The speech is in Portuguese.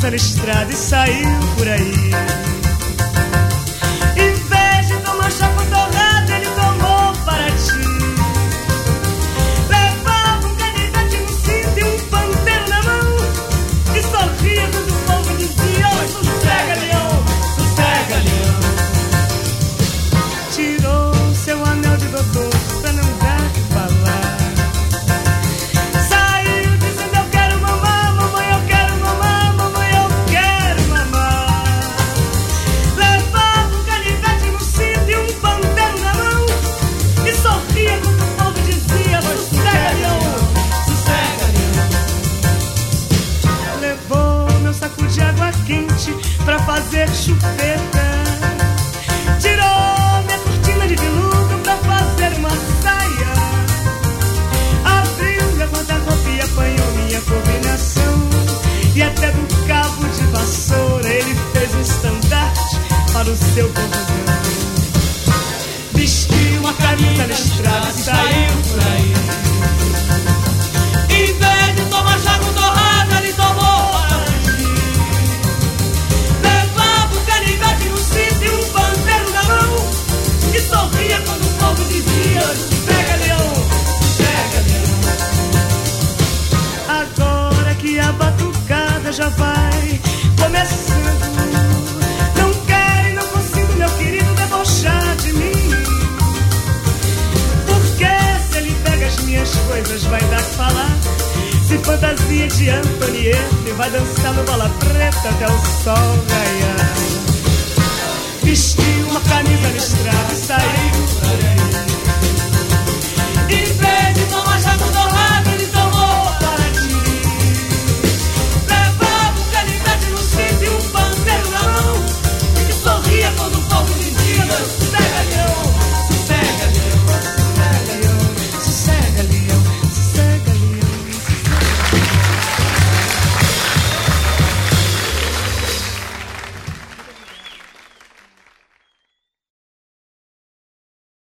camisa listrada e saiu por aí. Em vez de tomar chá com torrada, ele tomou para ti. Levava um canivete no cinto e um panteiro na mão, e sorria quando o povo dizia: oh, sossega, leão, sossega, leão. Tirou seu anel de doutor pra não dar que falar. Saiu dizendo: eu quero mamar, mamãe, eu quero mamar, mamãe, eu quero mamar. Levava um canivete no cinto e um panteiro na mão, e sorria quando o povo dizia: sossega, leão, sossega, leão. Levou meu saco de água quente pra fazer chupeta. Tirou minha cortina de veludo pra fazer uma saia. Abriu minha guarda-roupa e apanhou minha combinação. E até do cabo de vassoura ele fez um estandarte para o seu bordão. Vestiu uma camisa listrada e saiu por aí. Em vez de tomar chá com torrada, ele tomou para ti. Levava um canivete no cinto e um panteiro na mão, e sorria quando o povo dizia: sossega, leão, sossega, leão. Agora que a batucada já vai começando, não quero e não consigo, meu querido, debochar de mim. Porque se ele pega as minhas coisas vai dar que falar. Se fantasia de Antonieta, vai dançar no Bola Preta até o sol raiar.